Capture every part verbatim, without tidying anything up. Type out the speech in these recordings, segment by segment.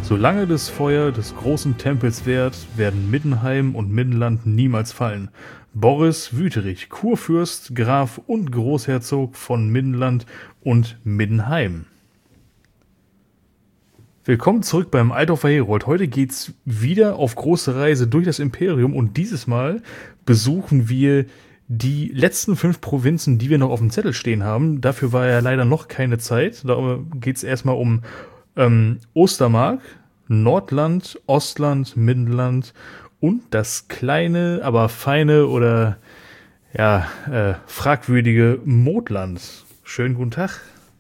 Solange das Feuer des großen Tempels währt, werden Middenheim und Middenland niemals fallen. Boris Wüterich, Kurfürst, Graf und Großherzog von Middenland und Middenheim. Willkommen zurück beim Altdorfer Herold. Heute geht's wieder auf große Reise durch das Imperium und dieses Mal besuchen wir die letzten fünf Provinzen, die wir noch auf dem Zettel stehen haben. Dafür war ja leider noch keine Zeit. Da geht's erstmal um ähm, Ostermark, Nordland, Ostland, Middenland und das kleine, aber feine oder ja, äh, fragwürdige Modland. Schönen guten Tag.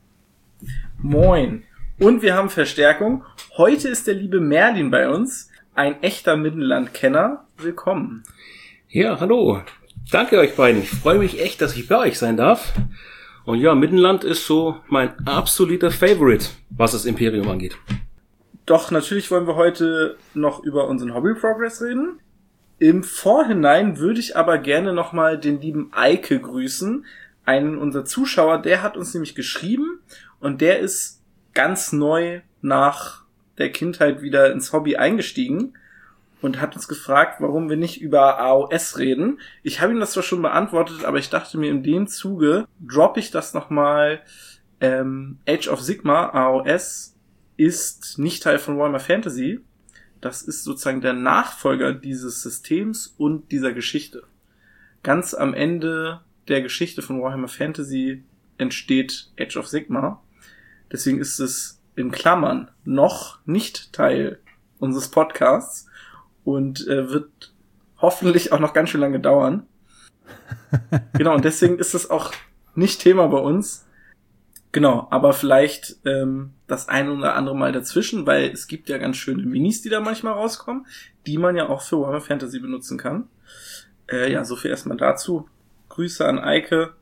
Moin. Und wir haben Verstärkung. Heute ist der liebe Merlin bei uns, ein echter Middenland-Kenner. Willkommen. Ja, hallo. Danke euch beiden. Ich freue mich echt, dass ich bei euch sein darf. Und ja, Middenland ist so mein absoluter Favorite, was das Imperium angeht. Doch natürlich wollen wir heute noch über unseren Hobby-Progress reden. Im Vorhinein würde ich aber gerne nochmal den lieben Eike grüßen. Einen unserer Zuschauer, der hat uns nämlich geschrieben und der ist ganz neu nach der Kindheit wieder ins Hobby eingestiegen und hat uns gefragt, warum wir nicht über A O S reden. Ich habe ihm das zwar schon beantwortet, aber ich dachte mir, in dem Zuge droppe ich das nochmal. Ähm, Age of Sigmar, A O S, ist nicht Teil von Warhammer Fantasy. Das ist sozusagen der Nachfolger dieses Systems und dieser Geschichte. Ganz am Ende der Geschichte von Warhammer Fantasy entsteht Age of Sigmar. Deswegen ist es in Klammern noch nicht Teil unseres Podcasts und äh, wird hoffentlich auch noch ganz schön lange dauern. Genau, und deswegen ist es auch nicht Thema bei uns. Genau, aber vielleicht ähm, das eine oder andere Mal dazwischen, weil es gibt ja ganz schöne Minis, die da manchmal rauskommen, die man ja auch für Warhammer Fantasy benutzen kann. Äh, ja, so viel erstmal dazu. Grüße an Eike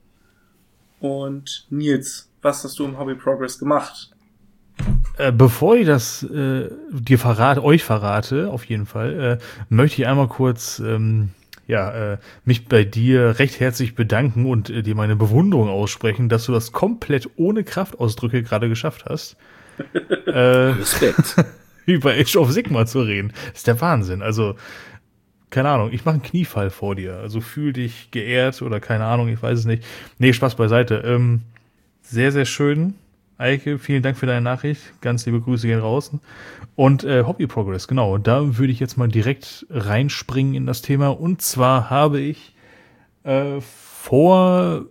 und Nils. Was hast du im Hobby Progress gemacht? Äh, bevor ich das äh, dir verrate, euch verrate, auf jeden Fall, äh, möchte ich einmal kurz ähm, ja, äh, mich bei dir recht herzlich bedanken und äh, dir meine Bewunderung aussprechen, dass du das komplett ohne Kraftausdrücke gerade geschafft hast. äh, Respekt. über Age of Sigmar zu reden. Das ist der Wahnsinn. Also, keine Ahnung, ich mache einen Kniefall vor dir. Also fühl dich geehrt oder keine Ahnung, ich weiß es nicht. Nee, Spaß beiseite. Ähm, Sehr, sehr schön. Eike, vielen Dank für deine Nachricht. Ganz liebe Grüße gehen raus. Und äh, Hobby Progress, genau. Da würde ich jetzt mal direkt reinspringen in das Thema. Und zwar habe ich äh, vor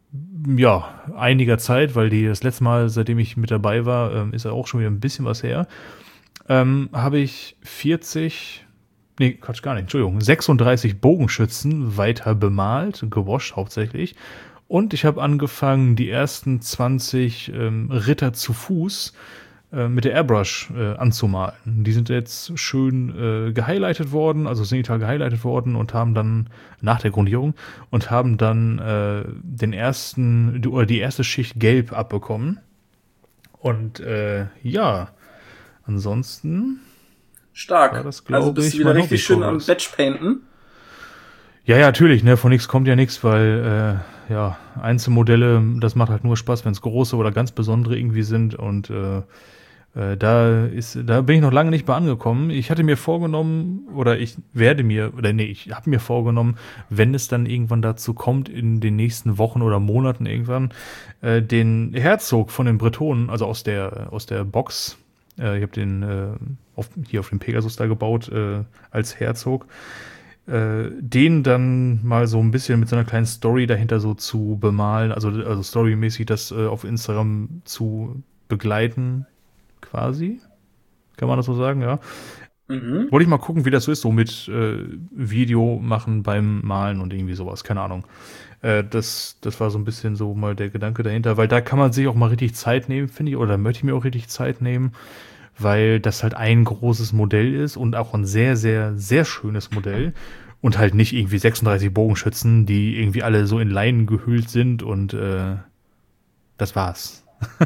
ja einiger Zeit, weil die das letzte Mal, seitdem ich mit dabei war, ähm, ist ja auch schon wieder ein bisschen was her, ähm, habe ich vierzig, nee, Quatsch, gar nicht, Entschuldigung, sechsunddreißig Bogenschützen weiter bemalt, gewascht hauptsächlich. Und ich habe angefangen, die ersten zwanzig ähm, Ritter zu Fuß äh, mit der Airbrush äh, anzumalen. Die sind jetzt schön äh, gehighlightet worden, also digital gehighlightet worden und haben dann, nach der Grundierung, und haben dann äh, den ersten, oder die erste Schicht Gelb abbekommen. Und äh, ja, ansonsten Stark. war das, also bist ich, du wieder mein richtig schön am Hobby-Progress. Batchpainten. Ja, ja, natürlich, ne, von nichts kommt ja nichts, weil äh, ja, Einzelmodelle, das macht halt nur Spaß, wenn es große oder ganz besondere irgendwie sind und äh, äh, da ist, da bin ich noch lange nicht bei angekommen. Ich hatte mir vorgenommen, oder ich werde mir, oder nee, ich habe mir vorgenommen, wenn es dann irgendwann dazu kommt, in den nächsten Wochen oder Monaten irgendwann, äh, den Herzog von den Bretonen, also aus der, aus der Box, äh, ich habe den äh, auf, hier auf dem Pegasus da gebaut, äh, als Herzog, den dann mal so ein bisschen mit so einer kleinen Story dahinter so zu bemalen, also, also storymäßig das äh, auf Instagram zu begleiten, quasi. Kann man das so sagen, ja. Mhm. Wollte ich mal gucken, wie das so ist, so mit äh, Video machen beim Malen und irgendwie sowas, keine Ahnung. Äh, das, das war so ein bisschen so mal der Gedanke dahinter, weil da kann man sich auch mal richtig Zeit nehmen, finde ich, oder möchte ich mir auch richtig Zeit nehmen, weil das halt ein großes Modell ist und auch ein sehr, sehr, sehr schönes Modell und halt nicht irgendwie sechsunddreißig Bogenschützen, die irgendwie alle so in Leinen gehüllt sind und äh, das war's.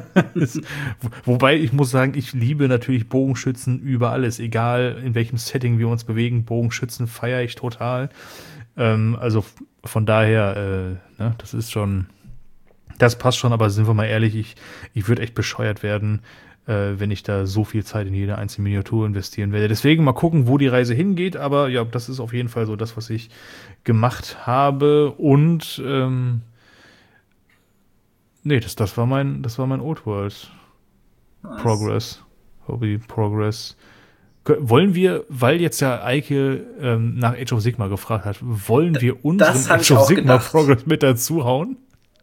Wobei ich muss sagen, ich liebe natürlich Bogenschützen über alles, egal in welchem Setting wir uns bewegen. Bogenschützen feiere ich total. Ähm, also von daher, äh, ne, das ist schon, das passt schon, aber sind wir mal ehrlich, ich, ich würde echt bescheuert werden, äh, wenn ich da so viel Zeit in jede einzelne Miniatur investieren werde. Deswegen mal gucken, wo die Reise hingeht, aber ja, das ist auf jeden Fall so das, was ich gemacht habe und ähm, nee, das, das war mein, das war mein Old World nice. Progress. Hobby Progress. Wollen wir, weil jetzt ja Eike ähm, nach Age of Sigmar gefragt hat, wollen wir unseren Age of Sigmar gedacht. Progress mit dazu hauen?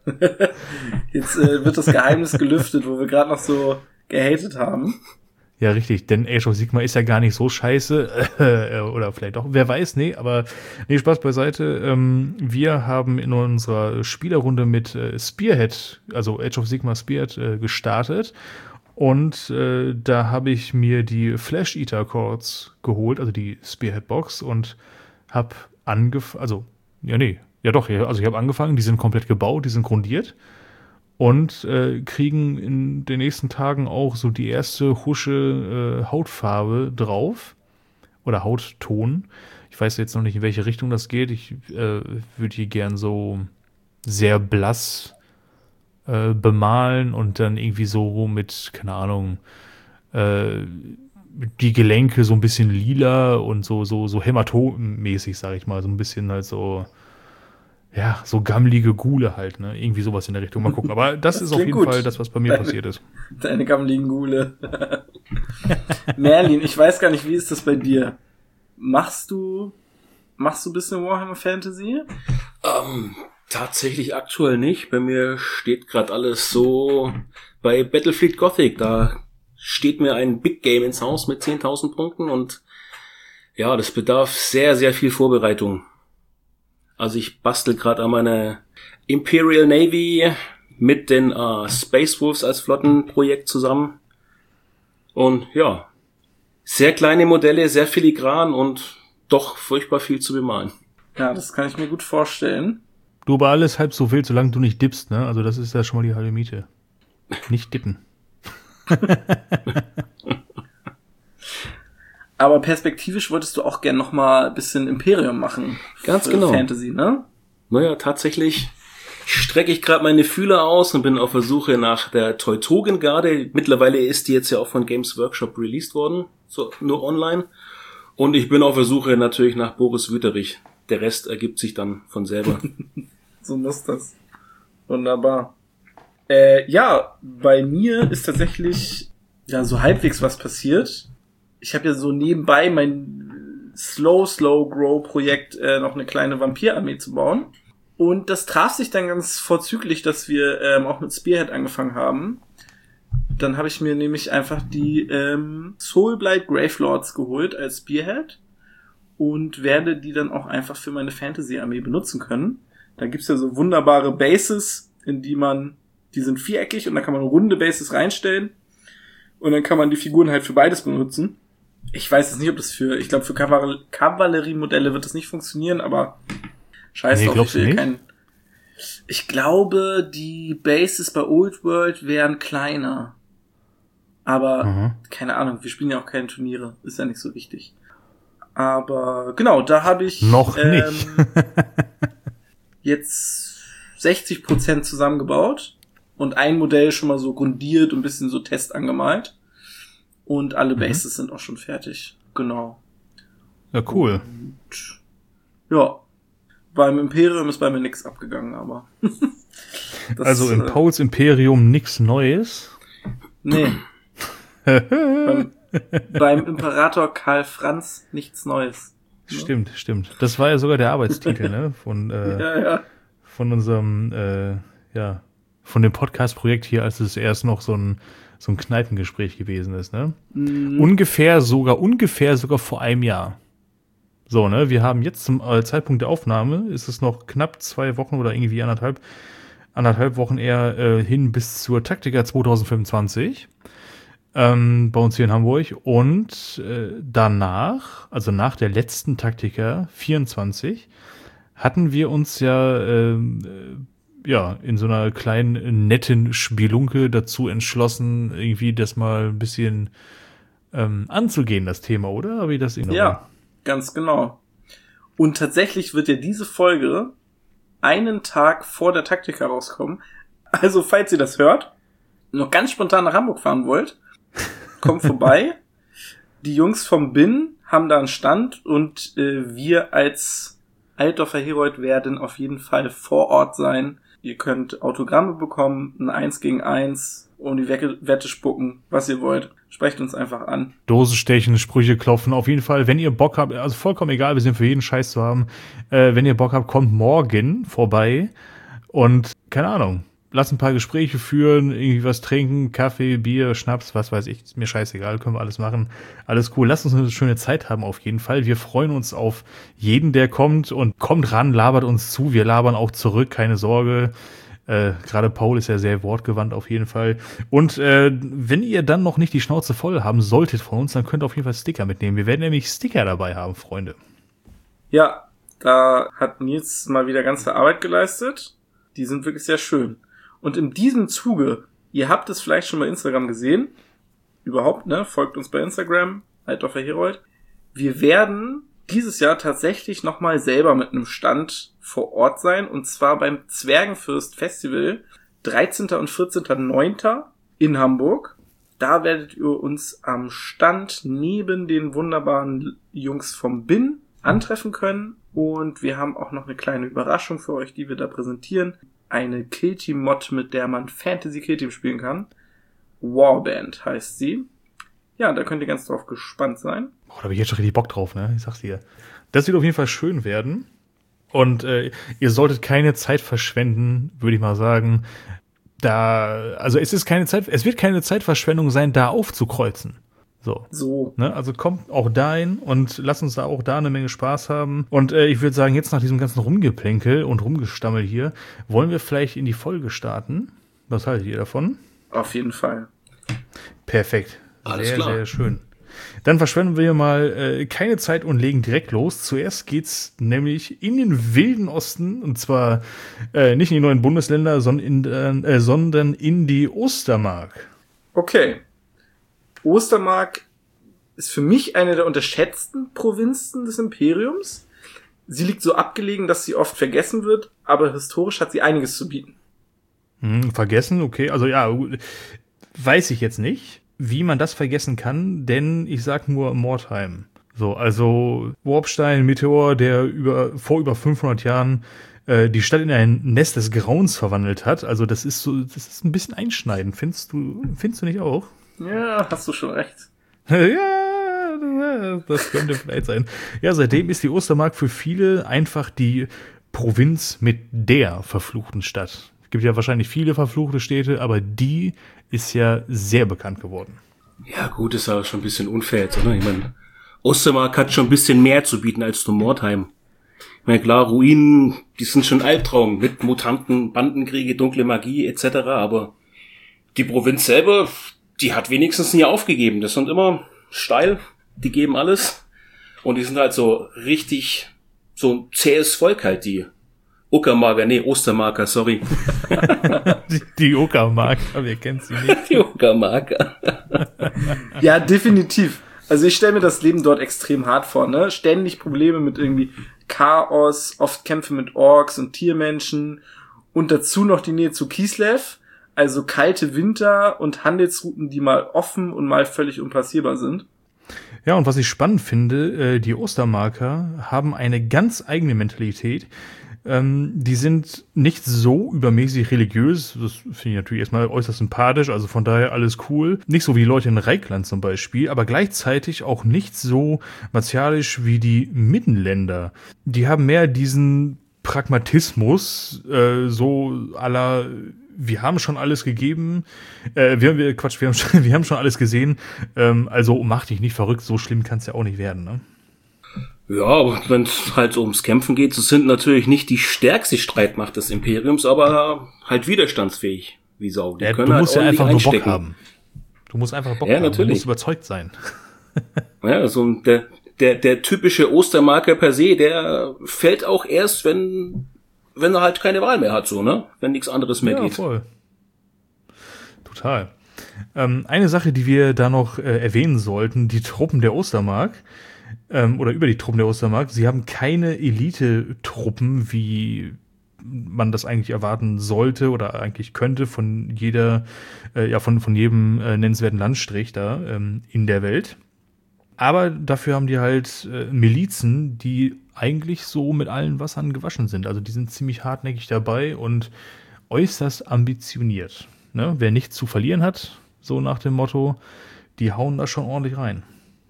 Jetzt äh, wird das Geheimnis gelüftet, wo wir gerade noch so gehatet haben. Ja, richtig, denn Age of Sigmar ist ja gar nicht so scheiße. Äh, oder vielleicht doch, wer weiß, nee, aber nee, Spaß beiseite. Ähm, wir haben in unserer Spielerrunde mit äh, Spearhead, also Age of Sigmar Spearhead, äh, gestartet. Und äh, da habe ich mir die Flash Eater Chords geholt, also die Spearhead Box, und habe angefangen, also, ja, nee, ja doch, ja, also ich habe angefangen, die sind komplett gebaut, die sind grundiert und äh, kriegen in den nächsten Tagen auch so die erste husche äh, Hautfarbe drauf oder Hautton. Ich weiß jetzt noch nicht, in welche Richtung das geht. Ich äh, würde die gern so sehr blass Äh, bemalen und dann irgendwie so mit, keine Ahnung, äh, die Gelenke so ein bisschen lila und so so so hämatomenmäßig, sag ich mal, so ein bisschen halt so, ja, so gammelige Gule halt, ne? Irgendwie sowas in der Richtung. Mal gucken. Aber das, das ist auf jeden gut. Fall das, was bei mir deine, passiert ist. Deine gammeligen Gule. Merlin, ich weiß gar nicht, wie ist das bei dir? Machst du, machst du ein bisschen Warhammer Fantasy? Um. Tatsächlich aktuell nicht. Bei mir steht gerade alles so bei Battlefleet Gothic. Da steht mir ein Big Game ins Haus mit zehntausend Punkten und ja, das bedarf sehr, sehr viel Vorbereitung. Also ich bastel gerade an meiner Imperial Navy mit den äh, Space Wolves als Flottenprojekt zusammen. Und ja, sehr kleine Modelle, sehr filigran und doch furchtbar viel zu bemalen. Ja, das kann ich mir gut vorstellen. Du, aber alles halb so wild, solange du nicht dippst, ne? Also das ist ja schon mal die halbe Miete. Nicht dippen. Aber perspektivisch wolltest du auch gern noch mal ein bisschen Imperium machen. Ganz genau. Fantasy, ne? Naja, tatsächlich strecke ich gerade meine Fühler aus und bin auf der Suche nach der Teutogengarde. Mittlerweile ist die jetzt ja auch von Games Workshop released worden, so nur online. Und ich bin auf der Suche natürlich nach Boris Wüterich. Der Rest ergibt sich dann von selber. So muss das. Wunderbar. Äh, ja, bei mir ist tatsächlich ja so halbwegs was passiert. Ich habe ja so nebenbei mein Slow, Slow Grow Projekt äh, noch eine kleine Vampirarmee zu bauen. Und das traf sich dann ganz vorzüglich, dass wir ähm, auch mit Spearhead angefangen haben. Dann habe ich mir nämlich einfach die ähm, Soulblight Gravelords geholt als Spearhead. Und werde die dann auch einfach für meine Fantasy-Armee benutzen können. Da gibt's ja so wunderbare Bases, in die man, die sind viereckig und da kann man runde Bases reinstellen. Und dann kann man die Figuren halt für beides benutzen. Ich weiß jetzt nicht, ob das für, ich glaube für Kaval- Kavalleriemodelle wird das nicht funktionieren, aber scheiß nee, drauf, ich will nicht? kein. Ich glaube, die Bases bei Old World wären kleiner. Aber, mhm. keine Ahnung, wir spielen ja auch keine Turniere, ist ja nicht so wichtig. Aber genau, da habe ich noch ähm, nicht. jetzt sechzig Prozent zusammengebaut und ein Modell schon mal so grundiert und ein bisschen so Test angemalt. Und alle Bases mhm. sind auch schon fertig. Genau. Ja, cool. Und, ja, beim Imperium ist bei mir nichts abgegangen, aber das, also im äh, Pauls Imperium nichts Neues? Nee. beim, beim Imperator Karl Franz nichts Neues. Ne? Stimmt, stimmt. Das war ja sogar der Arbeitstitel, ne? Von, äh, ja, ja. von unserem, äh, ja, von dem Podcast-Projekt hier, als es erst noch so ein, so ein Kneipengespräch gewesen ist, ne? Mhm. Ungefähr sogar, ungefähr sogar vor einem Jahr. So, ne? Wir haben jetzt zum äh, Zeitpunkt der Aufnahme, ist es noch knapp zwei Wochen oder irgendwie anderthalb, anderthalb Wochen eher äh, hin bis zur Taktika zwanzig fünfundzwanzig. Ähm, bei uns hier in Hamburg und äh, danach, also nach der letzten Taktika vierundzwanzig, hatten wir uns ja äh, ja in so einer kleinen netten Spielunke dazu entschlossen, irgendwie das mal ein bisschen ähm, anzugehen, das Thema, oder? Habe ich das in Ja, ganz genau. Und tatsächlich wird ja diese Folge einen Tag vor der Taktika rauskommen. Also falls ihr das hört, noch ganz spontan nach Hamburg fahren wollt, kommt vorbei. Die Jungs vom B I N haben da einen Stand und äh, wir als Altdorfer Herold werden auf jeden Fall vor Ort sein. Ihr könnt Autogramme bekommen, ein eins gegen eins, um die Wette spucken, was ihr wollt. Sprecht uns einfach an. Dosen stechen, Sprüche klopfen, auf jeden Fall. Wenn ihr Bock habt, also vollkommen egal, wir sind für jeden Scheiß zu haben. Äh, wenn ihr Bock habt, kommt morgen vorbei und, keine Ahnung, lasst ein paar Gespräche führen, irgendwie was trinken, Kaffee, Bier, Schnaps, was weiß ich, ist mir scheißegal, können wir alles machen. Alles cool, lasst uns eine schöne Zeit haben auf jeden Fall. Wir freuen uns auf jeden, der kommt und kommt ran, labert uns zu, wir labern auch zurück, keine Sorge. Äh, gerade Paul ist ja sehr wortgewandt auf jeden Fall. Und äh, wenn ihr dann noch nicht die Schnauze voll haben solltet von uns, dann könnt ihr auf jeden Fall Sticker mitnehmen. Wir werden nämlich Sticker dabei haben, Freunde. Ja, da hat Nils mal wieder ganze Arbeit geleistet. Die sind wirklich sehr schön. Und in diesem Zuge, ihr habt es vielleicht schon bei Instagram gesehen, überhaupt, ne, folgt uns bei Instagram, Altdorfer Herold. Wir werden dieses Jahr tatsächlich nochmal selber mit einem Stand vor Ort sein, und zwar beim Zwergenfürst Festival, dreizehnten und vierzehnten neunten in Hamburg. Da werdet ihr uns am Stand neben den wunderbaren Jungs vom B I N antreffen können, und wir haben auch noch eine kleine Überraschung für euch, die wir da präsentieren. Eine Killteam-Mod, mit der man Fantasy-Killteam spielen kann. Warband heißt sie. Ja, da könnt ihr ganz drauf gespannt sein. Boah, da hab ich jetzt schon richtig Bock drauf, ne? Ich sag's dir. Das wird auf jeden Fall schön werden. Und äh, ihr solltet keine Zeit verschwenden, würde ich mal sagen. Da, also es ist keine Zeit, es wird keine Zeitverschwendung sein, da aufzukreuzen. So. So. Ne, also kommt auch dahin und lasst uns da auch da eine Menge Spaß haben. Und äh, ich würde sagen, jetzt nach diesem ganzen Rumgeplänkel und Rumgestammel hier, wollen wir vielleicht in die Folge starten. Was haltet ihr davon? Auf jeden Fall. Perfekt. Alles sehr, klar. sehr schön. Dann verschwenden wir mal äh, keine Zeit und legen direkt los. Zuerst geht's nämlich in den wilden Osten, und zwar äh, nicht in die neuen Bundesländer, sondern in, äh, sondern in die Ostermark. Okay. Ostermark ist für mich eine der unterschätzten Provinzen des Imperiums. Sie liegt so abgelegen, dass sie oft vergessen wird, aber historisch hat sie einiges zu bieten. Hm, vergessen, okay. Also ja, weiß ich jetzt nicht, wie man das vergessen kann, denn ich sag nur Mordheim. So, also Warpstein, Meteor, der über vor über fünfhundert Jahren äh, die Stadt in ein Nest des Grauens verwandelt hat. Also das ist so, das ist ein bisschen einschneidend. Findest du, findest du nicht auch? Ja, hast du schon recht. Ja, das könnte vielleicht sein. Ja, seitdem ist die Ostermark für viele einfach die Provinz mit der verfluchten Stadt. Es gibt ja wahrscheinlich viele verfluchte Städte, aber die ist ja sehr bekannt geworden. Ja gut, ist aber schon ein bisschen unfair jetzt, oder? Ich meine, Ostermark hat schon ein bisschen mehr zu bieten als nur Mordheim. Ich meine, klar, Ruinen, die sind schon Albtraum mit Mutanten, Bandenkriege, dunkle Magie et cetera, aber die Provinz selber, die hat wenigstens nie aufgegeben. Das sind immer steil, die geben alles. Und die sind halt so richtig, so ein zähes Volk halt, die Uckermarker, nee, Ostermarker, sorry. die, die Uckermarker, wer kennt sie nicht? Die Uckermarker. Ja, definitiv. Also ich stelle mir das Leben dort extrem hart vor, ne? Ständig Probleme mit irgendwie Chaos, oft Kämpfe mit Orks und Tiermenschen und dazu noch die Nähe zu Kislev. Also kalte Winter und Handelsrouten, die mal offen und mal völlig unpassierbar sind. Ja, und was ich spannend finde, die Ostermarker haben eine ganz eigene Mentalität. Die sind nicht so übermäßig religiös, das finde ich natürlich erstmal äußerst sympathisch, also von daher alles cool. Nicht so wie die Leute in Reikland zum Beispiel, aber gleichzeitig auch nicht so martialisch wie die Mittenländer. Die haben mehr diesen Pragmatismus, äh, so à la wir haben schon alles gegeben, äh, wir, wir, Quatsch, wir haben schon, wir haben schon alles gesehen, ähm, also mach dich nicht verrückt, so schlimm kann es ja auch nicht werden, ne? Ja, aber wenn es halt ums Kämpfen geht, so sind natürlich nicht die stärkste Streitmacht des Imperiums, aber halt widerstandsfähig, wie Sau. Die Ja, können du halt musst ja einfach nur Bock einstecken. haben. Du musst einfach Bock Ja, haben, natürlich. du musst überzeugt sein. Ja, so ein- der, der, der typische Ostermarker per se, der fällt auch erst, wenn, wenn er halt keine Wahl mehr hat, so, ne? Wenn nichts anderes mehr Ja, geht. voll. Total. Ähm, eine Sache, die wir da noch äh, erwähnen sollten, die Truppen der Ostermark, ähm, oder über die Truppen der Ostermark, sie haben keine Elite-Truppen wie man das eigentlich erwarten sollte oder eigentlich könnte von jeder, äh, ja, von, von jedem äh, nennenswerten Landstrich da ähm, in der Welt. Aber dafür haben die halt äh, Milizen, die eigentlich so mit allen Wassern gewaschen sind. Also die sind ziemlich hartnäckig dabei und äußerst ambitioniert. Ne? Wer nichts zu verlieren hat, so nach dem Motto, die hauen da schon ordentlich rein.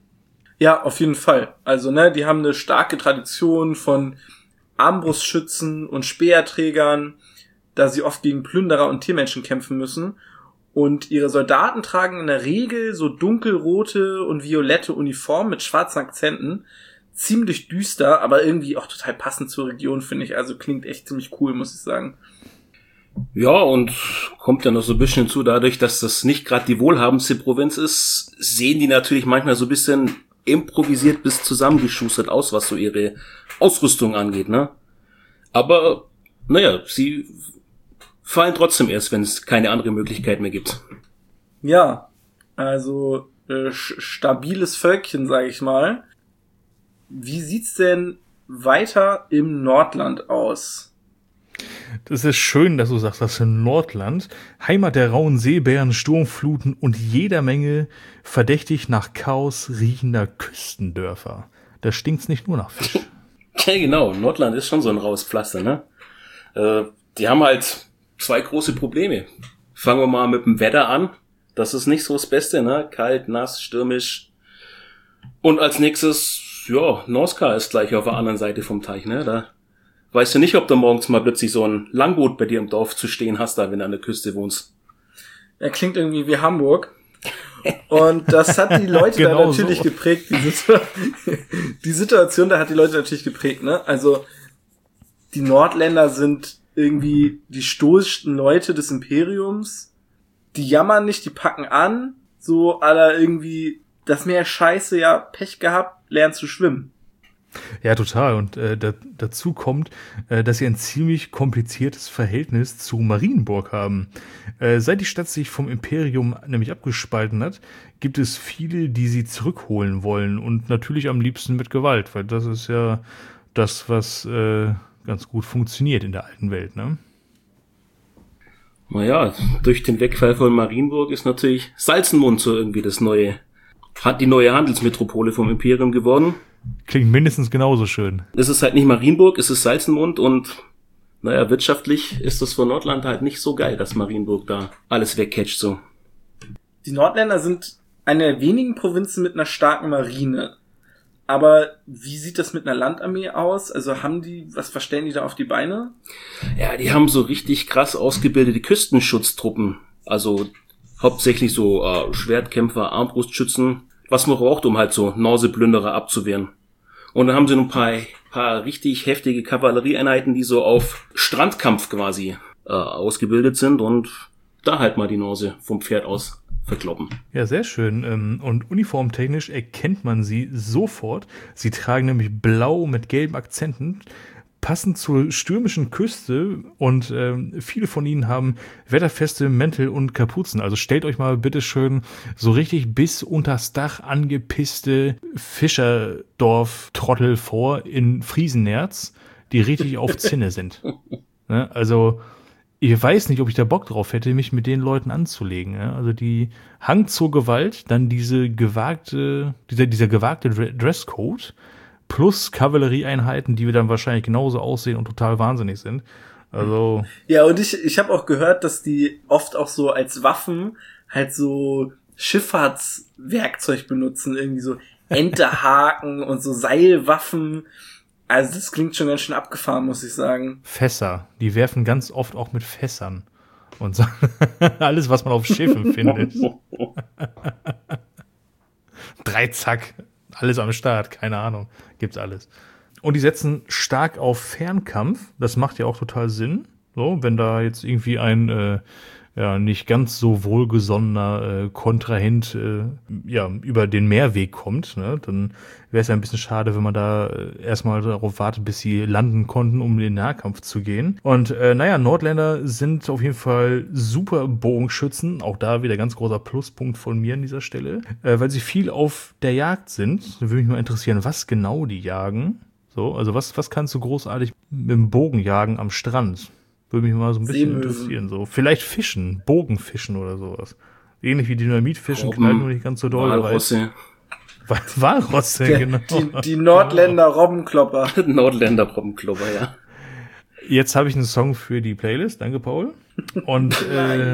Ja, auf jeden Fall. Also, ne, die haben eine starke Tradition von Armbrustschützen und Speerträgern, da sie oft gegen Plünderer und Tiermenschen kämpfen müssen. Und ihre Soldaten tragen in der Regel so dunkelrote und violette Uniformen mit schwarzen Akzenten. Ziemlich düster, aber irgendwie auch total passend zur Region, finde ich. Also klingt echt ziemlich cool, muss ich sagen. Ja, und kommt ja noch so ein bisschen hinzu, dadurch, dass das nicht gerade die wohlhabendste Provinz ist, sehen die natürlich manchmal so ein bisschen improvisiert bis zusammengeschustert aus, was so ihre Ausrüstung angeht, ne? Aber, naja, sie fallen trotzdem erst, wenn es keine andere Möglichkeit mehr gibt. Ja, also äh, stabiles Völkchen, sag ich mal. Wie sieht's denn weiter im Nordland aus? Das ist schön, dass du sagst, das ist Nordland, Heimat der rauen Seebären, Sturmfluten und jeder Menge verdächtig nach Chaos riechender Küstendörfer. Da stinkt's nicht nur nach Fisch. Ja, genau. Nordland ist schon so ein raues Pflaster, ne? Äh, die haben halt zwei große Probleme. Fangen wir mal mit dem Wetter an. Das ist nicht so das Beste, ne? Kalt, nass, stürmisch. Und als nächstes, ja, Norska ist gleich auf der anderen Seite vom Teich, ne? Da weißt du nicht, ob du morgens mal plötzlich so ein Langboot bei dir im Dorf zu stehen hast, da wenn du an der Küste wohnst. Er klingt irgendwie wie Hamburg. Und das hat die Leute genau da natürlich so geprägt. Die, Situ- die Situation da hat die Leute natürlich geprägt, ne? Also die Nordländer sind irgendwie die stoischsten Leute des Imperiums. Die jammern nicht, die packen an. So aller irgendwie, das Meer scheiße, ja, Pech gehabt, lernen zu schwimmen. Ja, total. Und äh, da, dazu kommt, äh, dass sie ein ziemlich kompliziertes Verhältnis zu Marienburg haben. Äh, seit die Stadt sich vom Imperium nämlich abgespalten hat, gibt es viele, die sie zurückholen wollen. Und natürlich am liebsten mit Gewalt, weil das ist ja das, was äh, ganz gut funktioniert in der alten Welt, ne? Naja, durch den Wegfall von Marienburg ist natürlich Salzenmund so irgendwie das neue, hat die neue Handelsmetropole vom Imperium geworden. Klingt mindestens genauso schön. Es ist halt nicht Marienburg, es ist Salzenmund und naja, wirtschaftlich ist das für Nordland halt nicht so geil, dass Marienburg da alles wegcatcht so. Die Nordländer sind eine der wenigen Provinzen mit einer starken Marine. Aber wie sieht das mit einer Landarmee aus? Also haben die, was verstellen die da auf die Beine? Ja, die haben so richtig krass ausgebildete Küstenschutztruppen. Also hauptsächlich so äh, Schwertkämpfer, Armbrustschützen, was man braucht, um halt so Norseplünderer abzuwehren. Und dann haben sie noch ein paar, paar richtig heftige Kavallerieeinheiten, die so auf Strandkampf quasi äh, ausgebildet sind und da halt mal die Norse vom Pferd aus verkloppen. Ja, sehr schön. Und uniformtechnisch erkennt man sie sofort. Sie tragen nämlich blau mit gelben Akzenten, passend zur stürmischen Küste und ähm, viele von ihnen haben wetterfeste Mäntel und Kapuzen. Also stellt euch mal bitte schön so richtig bis unters Dach angepisste Fischerdorf-Trottel vor in Friesenerz, die richtig auf Zinne sind. Ne? Also ich weiß nicht, ob ich da Bock drauf hätte, mich mit den Leuten anzulegen. Ja? Also die Hang zur Gewalt, dann diese gewagte, dieser, dieser gewagte Dresscode plus Kavallerieeinheiten, die wir dann wahrscheinlich genauso aussehen und total wahnsinnig sind. Also ja, und ich ich habe auch gehört, dass die oft auch so als Waffen halt so Schifffahrtswerkzeug benutzen, irgendwie so Enterhaken und so Seilwaffen. Also das klingt schon ganz schön abgefahren, muss ich sagen. Fässer, die werfen ganz oft auch mit Fässern und so alles, was man auf Schiffen findet. Dreizack, alles am Start, keine Ahnung, gibt's alles. Und die setzen stark auf Fernkampf, das macht ja auch total Sinn, so, wenn da jetzt irgendwie ein äh, ja nicht ganz so wohlgesonnener äh, Kontrahent äh, ja über den Meerweg kommt, ne, dann wäre es ja ein bisschen schade, wenn man da äh, erstmal darauf wartet, bis sie landen konnten, um in den Nahkampf zu gehen. Und äh, naja, Nordländer sind auf jeden Fall super Bogenschützen, auch da wieder ganz großer Pluspunkt von mir an dieser Stelle, äh, weil sie viel auf der Jagd sind. Da würde mich mal interessieren, was genau die jagen. So, also was, was kannst du großartig mit dem Bogen jagen am Strand? Würde mich mal so ein bisschen Seemöwen. interessieren. So, vielleicht fischen, Bogenfischen oder sowas. Ähnlich wie Dynamitfischen, Robben, knallen nur nicht ganz so doll. Walrosse. Weil- Walrosse, Der, genau. die, die Nordländer Robbenklopper. Nordländer Robbenklopper, ja. Jetzt habe ich einen Song für die Playlist, danke Paul. Und äh,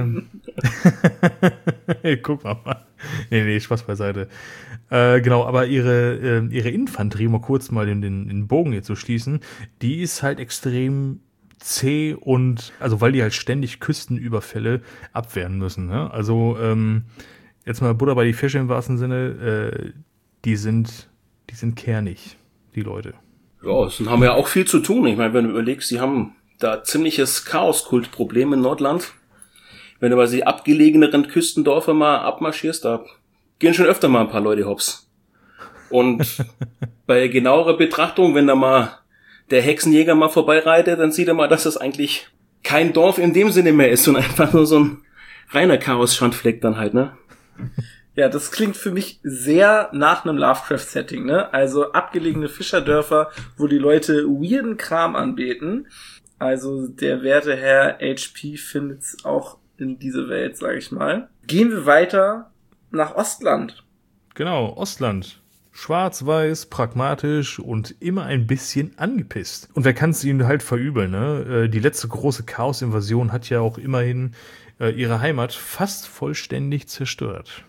guck mal. Nee, nee, Spaß beiseite. Äh, genau, aber ihre äh, ihre Infanterie, um mal kurz mal den, den, den Bogen hier zu schließen, die ist halt extrem zäh und, also weil die halt ständig Küstenüberfälle abwehren müssen. Ne? Also ähm, jetzt mal Butter bei die Fische im wahrsten Sinne, äh, die sind die sind kernig, die Leute. Ja, es haben ja auch viel zu tun. Ich meine, wenn du überlegst, sie haben da ziemliches Chaoskultproblem in Nordland. Wenn du bei die abgelegeneren Küstendorfer mal abmarschierst, da gehen schon öfter mal ein paar Leute hops. Und bei genauerer Betrachtung, wenn da mal der Hexenjäger mal vorbeireitet, dann sieht er mal, dass das eigentlich kein Dorf in dem Sinne mehr ist, sondern einfach nur so ein reiner Chaos-Schandfleck dann halt, ne? Ja, das klingt für mich sehr nach einem Lovecraft-Setting, ne? Also abgelegene Fischerdörfer, wo die Leute weirden Kram anbeten. Also der werte Herr H P findet's auch in diese Welt, sag ich mal. Gehen wir weiter nach Ostland. Genau, Ostland. Schwarz-weiß, pragmatisch und immer ein bisschen angepisst. Und wer kann es ihnen halt verübeln, ne? Äh, Die letzte große Chaos-Invasion hat ja auch immerhin äh, ihre Heimat fast vollständig zerstört.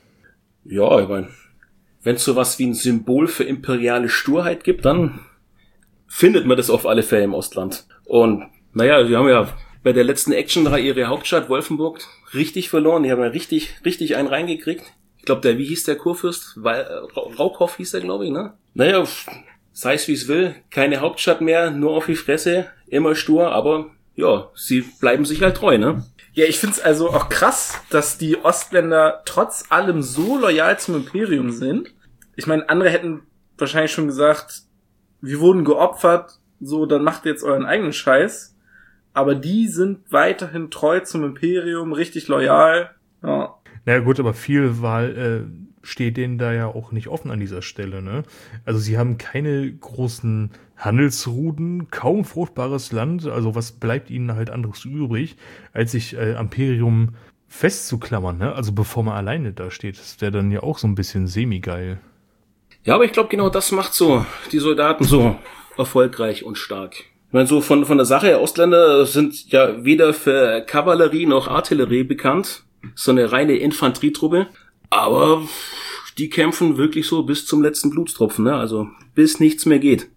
Ja, ich meine, wenn es sowas wie ein Symbol für imperiale Sturheit gibt, dann findet man das auf alle Fälle im Ostland. Und naja, sie haben ja bei der letzten Action-Reihe ihre Hauptstadt Wolfenburg richtig verloren. Die haben ja richtig, richtig einen reingekriegt. Ich glaube, der, wie hieß der Kurfürst? Weil, äh, Raukow hieß der, glaube ich, ne? Naja, sei es wie es will, keine Hauptstadt mehr, nur auf die Fresse, immer stur, aber ja, sie bleiben sich halt treu, ne? Ja, ich find's also auch krass, dass die Ostländer trotz allem so loyal zum Imperium sind. Ich meine, andere hätten wahrscheinlich schon gesagt, wir wurden geopfert, so, dann macht ihr jetzt euren eigenen Scheiß. Aber die sind weiterhin treu zum Imperium, richtig loyal. Ja. Na ja, gut, aber viel Wahl äh, steht denen da ja auch nicht offen an dieser Stelle, ne? Also sie haben keine großen Handelsrouten, kaum fruchtbares Land, also was bleibt ihnen halt anderes übrig, als sich äh, Imperium festzuklammern, ne? Also bevor man alleine da steht, das wäre dann ja auch so ein bisschen semi-geil. Ja, aber ich glaube, genau das macht so die Soldaten so erfolgreich und stark. Ich meine, so von, von der Sache her, Ostländer sind ja weder für Kavallerie noch Artillerie bekannt, so eine reine Infanterietruppe, aber die kämpfen wirklich so bis zum letzten Blutstropfen, ne? Also bis nichts mehr geht.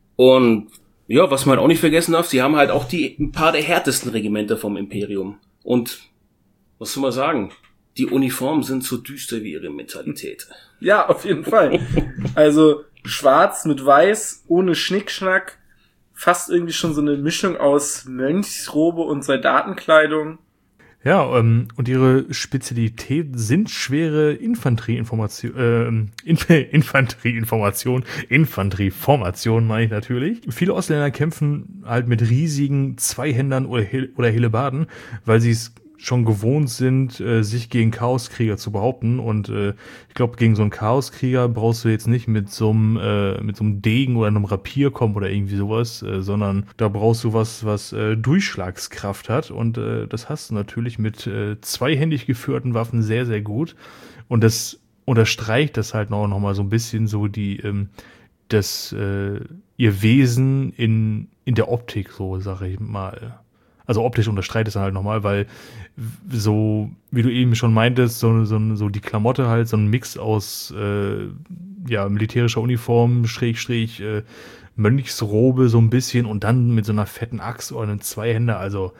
Und ja, was man halt auch nicht vergessen darf, sie haben halt auch die ein paar der härtesten Regimenter vom Imperium. Und was soll man sagen? Die Uniformen sind so düster wie ihre Mentalität. Ja, auf jeden Fall. Also schwarz mit weiß, ohne Schnickschnack, fast irgendwie schon so eine Mischung aus Mönchsrobe und Soldatenkleidung. Ja, ähm, und ihre Spezialität sind schwere Infanterieinformation, äh, Inf- Infanterieinformation, Infanterieformation meine ich natürlich. Viele Ausländer kämpfen halt mit riesigen Zweihändern oder, Hel- oder Hellebarden, weil sie es schon gewohnt sind, äh, sich gegen Chaoskrieger zu behaupten. Und äh, ich glaube, gegen so einen Chaoskrieger brauchst du jetzt nicht mit so einem äh, mit so einem Degen oder einem Rapier kommen oder irgendwie sowas, äh, sondern da brauchst du was, was äh, Durchschlagskraft hat. Und äh, das hast du natürlich mit äh, zweihändig geführten Waffen sehr, sehr gut. Und das unterstreicht das halt noch, noch mal so ein bisschen so die ähm, das äh, ihr Wesen in in der Optik, so sage ich mal. Also optisch unterstreicht es dann halt nochmal, weil so, wie du eben schon meintest, so, so, so die Klamotte halt, so ein Mix aus äh, ja, militärischer Uniform, Schrägstrich, äh, Mönchsrobe so ein bisschen und dann mit so einer fetten Axt oder einem Zweihänder, also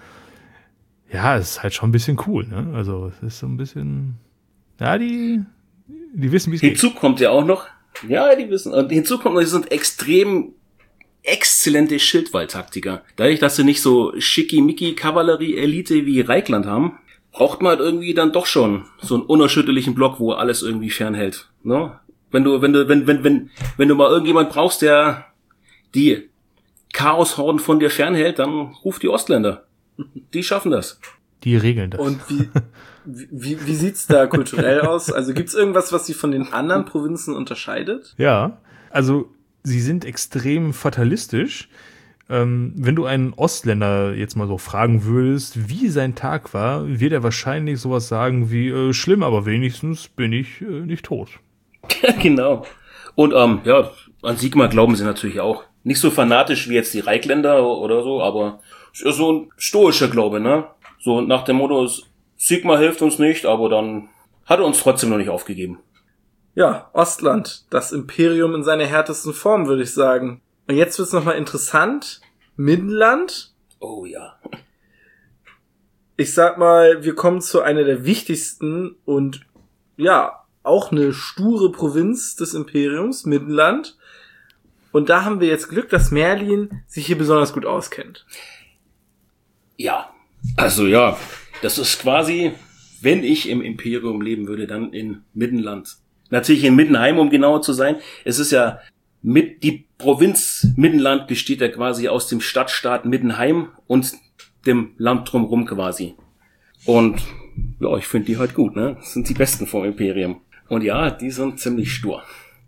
ja, es ist halt schon ein bisschen cool, ne? Also es ist so ein bisschen, ja, die, die wissen, wie es geht. Hinzu kommt ja auch noch, ja, die wissen, und hinzu kommt noch, sie sind extrem exzellente Schildwall-Taktiker. Dadurch, dass sie nicht so schickimicki-Kavallerie-Elite wie Reikland haben, braucht man halt irgendwie dann doch schon so einen unerschütterlichen Block, wo alles irgendwie fernhält. Ne? Wenn du, wenn du, wenn, wenn, wenn, wenn du mal irgendjemand brauchst, der die Chaoshorden von dir fernhält, dann ruf die Ostländer. Die schaffen das. Die regeln das. Und wie, wie, wie sieht's da kulturell aus? Also gibt's irgendwas, was sie von den anderen Provinzen unterscheidet? Ja, also sie sind extrem fatalistisch. Ähm, wenn du einen Ostländer jetzt mal so fragen würdest, wie sein Tag war, wird er wahrscheinlich sowas sagen wie, äh, schlimm, aber wenigstens bin ich äh, nicht tot. Genau. Und ähm, ja, an Sigmar glauben sie natürlich auch. Nicht so fanatisch wie jetzt die Reikländer oder so, aber so ein stoischer Glaube, ne? So nach dem Motto, Sigmar hilft uns nicht, aber dann hat er uns trotzdem noch nicht aufgegeben. Ja, Ostland, das Imperium in seiner härtesten Form, würde ich sagen. Und jetzt wird's nochmal interessant. Middenland. Oh ja. Ich sag mal, wir kommen zu einer der wichtigsten und ja, auch eine sture Provinz des Imperiums, Middenland. Und da haben wir jetzt Glück, dass Merlin sich hier besonders gut auskennt. Ja, also ja, das ist quasi, wenn ich im Imperium leben würde, dann in Middenland. Natürlich in Middenheim, um genauer zu sein. Es ist ja mit, die Provinz Middenland besteht ja quasi aus dem Stadtstaat Middenheim und dem Land drumherum quasi. Und ja, ich finde die halt gut, ne? Das sind die Besten vom Imperium. Und ja, die sind ziemlich stur.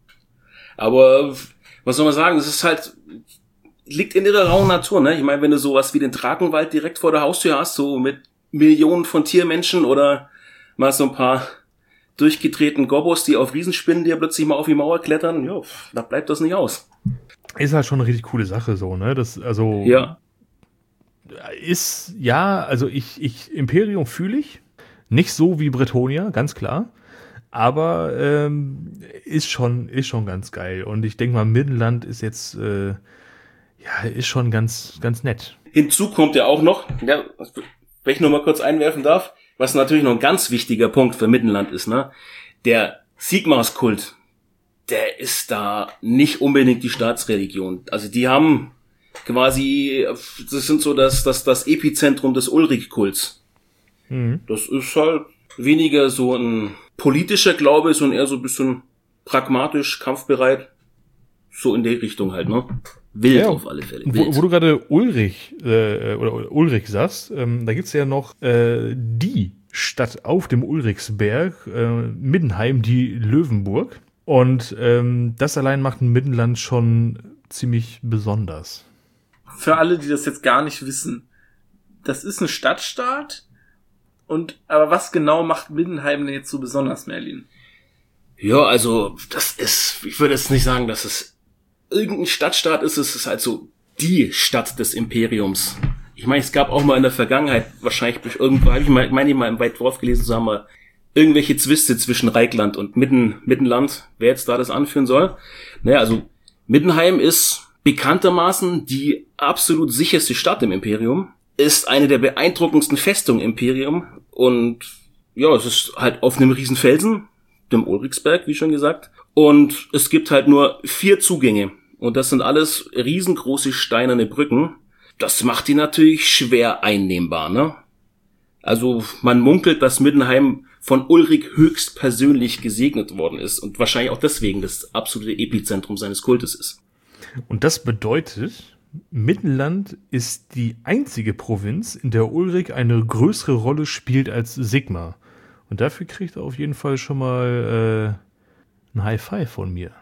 Aber was soll man sagen, es ist halt, liegt in ihrer rauen Natur, ne? Ich meine, wenn du sowas wie den Drakenwald direkt vor der Haustür hast, so mit Millionen von Tiermenschen oder mal so ein paar durchgedrehten Gobbos, die auf Riesenspinnen, die ja plötzlich mal auf die Mauer klettern, ja, da bleibt das nicht aus. Ist halt schon eine richtig coole Sache so, ne? Das, also, ja. Ist, ja, also ich, ich, Imperium fühle ich. Nicht so wie Bretonia, ganz klar. Aber ähm, ist schon, ist schon ganz geil. Und ich denke mal, Middenland ist jetzt, äh, ja, ist schon ganz, ganz nett. Hinzu kommt ja auch noch, ja, wenn ich nur mal kurz einwerfen darf, was natürlich noch ein ganz wichtiger Punkt für Middenland ist, ne? Der Sigmarskult, der ist da nicht unbedingt die Staatsreligion. Also die haben quasi, das sind so das, das, das Epizentrum des Ulrich-Kults. Mhm. Das ist halt weniger so ein politischer Glaube, sondern eher so ein bisschen pragmatisch, kampfbereit. So in der Richtung halt, ne? Wild ja, auf alle Fälle. Wo, wo du gerade Ulrich äh, oder Ulrich sagst, ähm, da gibt's ja noch äh, die Stadt auf dem Ulrichsberg, äh, Middenheim, die Löwenburg. Und ähm, das allein macht ein Middenland schon ziemlich besonders. Für alle, die das jetzt gar nicht wissen, das ist ein Stadtstaat. Und aber was genau macht Middenheim denn jetzt so besonders, Merlin? Ja, also das ist, ich würde jetzt nicht sagen, dass es irgendein Stadtstaat ist, es ist halt so die Stadt des Imperiums. Ich meine, es gab auch mal in der Vergangenheit, wahrscheinlich durch irgendwo, habe ich mal, meine ich mal im White Dwarf gelesen zu haben, mal irgendwelche Zwiste zwischen Reikland und Mitten, Middenland, wer jetzt da das anführen soll. Naja, also Middenheim ist bekanntermaßen die absolut sicherste Stadt im Imperium, ist eine der beeindruckendsten Festungen im Imperium und ja, es ist halt auf einem riesen Felsen, dem Ulrichsberg, wie schon gesagt, und es gibt halt nur vier Zugänge und das sind alles riesengroße steinerne Brücken. Das macht die natürlich schwer einnehmbar, ne? Also man munkelt, dass Middenheim von Ulrich höchst persönlich gesegnet worden ist und wahrscheinlich auch deswegen das absolute Epizentrum seines Kultes ist. Und das bedeutet, Middenland ist die einzige Provinz, in der Ulrich eine größere Rolle spielt als Sigmar. Und dafür kriegt er auf jeden Fall schon mal äh, ein High Five von mir.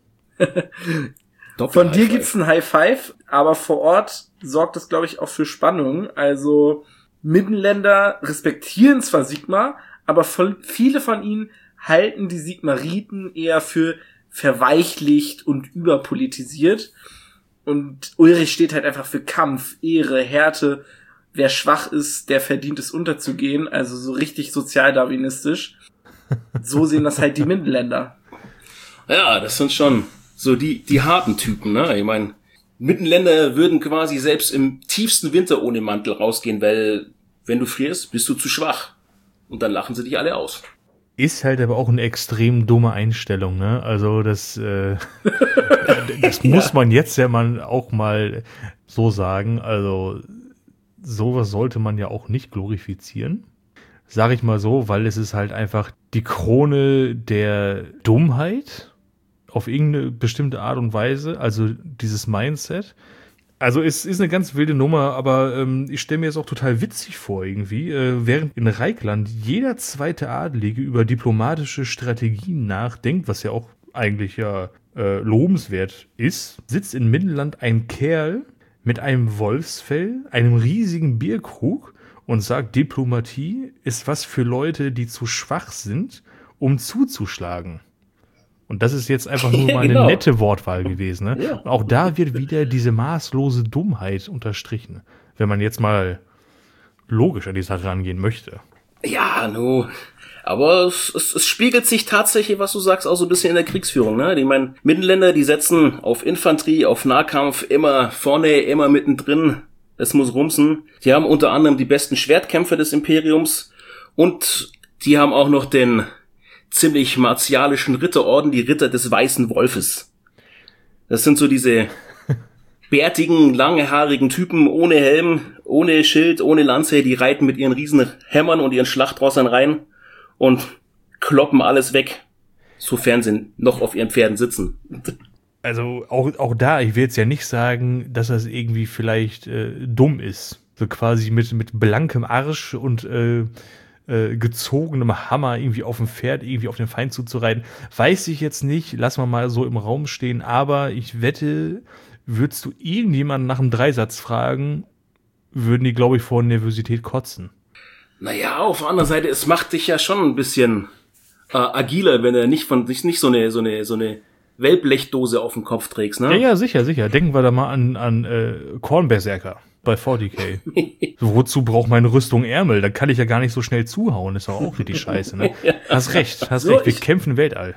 Von dir gibt's ein High Five, aber vor Ort sorgt das, glaube ich, auch für Spannung. Also Middenländer respektieren zwar Sigmar, aber voll, viele von ihnen halten die Sigmariten eher für verweichlicht und überpolitisiert. Und Ulrich steht halt einfach für Kampf, Ehre, Härte. Wer schwach ist, der verdient es unterzugehen. Also so richtig sozialdarwinistisch. So sehen das halt die Middenländer. Ja, das sind schon so die die harten Typen, ne? Ich meine, Middenländer würden quasi selbst im tiefsten Winter ohne Mantel rausgehen, weil wenn du frierst, bist du zu schwach. Und dann lachen sie dich alle aus. Ist halt aber auch eine extrem dumme Einstellung, ne? Also das, äh, das muss ja. man jetzt ja mal auch mal so sagen. Also sowas sollte man ja auch nicht glorifizieren. Sag ich mal so, weil es ist halt einfach die Krone der Dummheit auf irgendeine bestimmte Art und Weise. Also dieses Mindset. Also es ist eine ganz wilde Nummer, aber ähm, ich stelle mir es auch total witzig vor irgendwie, äh, während in Reikland jeder zweite Adelige über diplomatische Strategien nachdenkt, was ja auch eigentlich ja äh, lobenswert ist, sitzt in Mittelland ein Kerl mit einem Wolfsfell, einem riesigen Bierkrug und sagt, Diplomatie ist was für Leute, die zu schwach sind, um zuzuschlagen. Und das ist jetzt einfach nur mal eine genau. nette Wortwahl gewesen. Ne? Ja. Und auch da wird wieder diese maßlose Dummheit unterstrichen, wenn man jetzt mal logisch an die Sache rangehen möchte. Ja, no. Aber es, es, es spiegelt sich tatsächlich, was du sagst, auch so ein bisschen in der Kriegsführung. Ne? Ich meine, Mittelländer, die setzen auf Infanterie, auf Nahkampf, immer vorne, immer mittendrin. Es muss rumsen. Die haben unter anderem die besten Schwertkämpfer des Imperiums und die haben auch noch den ziemlich martialischen Ritterorden, die Ritter des Weißen Wolfes. Das sind so diese bärtigen, langhaarigen Typen ohne Helm, ohne Schild, ohne Lanze, die reiten mit ihren riesen Hämmern und ihren Schlachtrossern rein und kloppen alles weg, sofern sie noch auf ihren Pferden sitzen. Also auch, auch da, ich will jetzt ja nicht sagen, dass das irgendwie vielleicht äh, dumm ist. So quasi mit, mit blankem Arsch und äh, äh, gezogenem Hammer irgendwie auf dem Pferd, irgendwie auf den Feind zuzureiten. Weiß ich jetzt nicht, lass mal mal so im Raum stehen, aber ich wette, würdest du irgendjemanden nach einem Dreisatz fragen, würden die, glaube ich, vor Nervosität kotzen. Naja, auf der anderen Seite, es macht dich ja schon ein bisschen äh, agiler, wenn er nicht von nicht, nicht so eine so eine so eine Wellblechdose auf dem Kopf trägst, ne? Ja, ja, sicher, sicher. Denken wir da mal an an äh, Kornberserker bei forty K. So, wozu braucht meine Rüstung Ärmel? Da kann ich ja gar nicht so schnell zuhauen. Ist doch auch richtig scheiße, ne? Hast recht, hast so, recht. Wir ich, kämpfen im Weltall.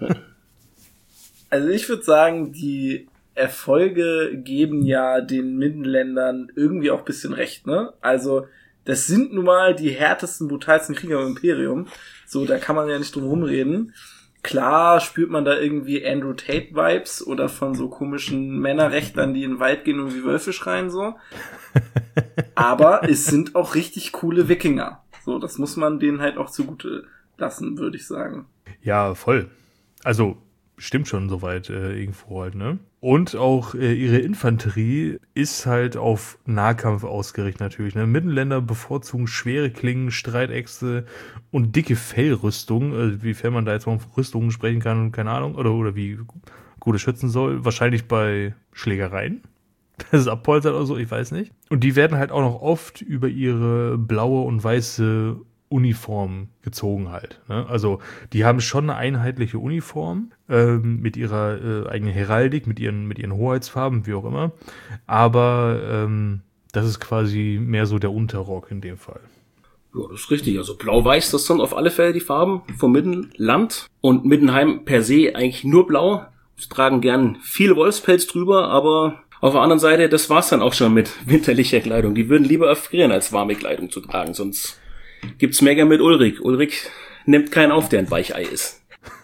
Also ich würde sagen, die Erfolge geben ja den Mittelländern irgendwie auch ein bisschen recht, ne? Also das sind nun mal die härtesten, brutalsten Krieger im Imperium. So, da kann man ja nicht drum rumreden. Klar spürt man da irgendwie Andrew Tate-Vibes oder von so komischen Männerrechtlern, die in den Wald gehen und wie Wölfe schreien, so. Aber es sind auch richtig coole Wikinger. So, das muss man denen halt auch zugute lassen, würde ich sagen. Ja, voll. Also, stimmt schon soweit äh, irgendwo halt, ne? Und auch äh, ihre Infanterie ist halt auf Nahkampf ausgerichtet natürlich, ne? Mittelländer bevorzugen schwere Klingen, Streitäxte und dicke Fellrüstung. Äh, wiefern man da jetzt von Rüstungen sprechen kann, keine Ahnung. Oder, oder wie gut es schützen soll. Wahrscheinlich bei Schlägereien. Das ist abpolstert oder so, ich weiß nicht. Und die werden halt auch noch oft über ihre blaue und weiße Uniform gezogen halt. Ne? Also die haben schon eine einheitliche Uniform ähm, mit ihrer äh, eigenen Heraldik, mit ihren mit ihren Hoheitsfarben, wie auch immer. Aber ähm, das ist quasi mehr so der Unterrock in dem Fall. Ja, das ist richtig. Also blau-weiß, das sind auf alle Fälle die Farben vom Mittelland. Und Mittenheim per se eigentlich nur blau. Sie tragen gern viel Wolfspelz drüber, aber auf der anderen Seite, das war's dann auch schon mit winterlicher Kleidung. Die würden lieber erfrieren, als warme Kleidung zu tragen, sonst gibt's Mecker mit Ulrich. Ulrich nimmt keinen auf, der ein Weichei ist.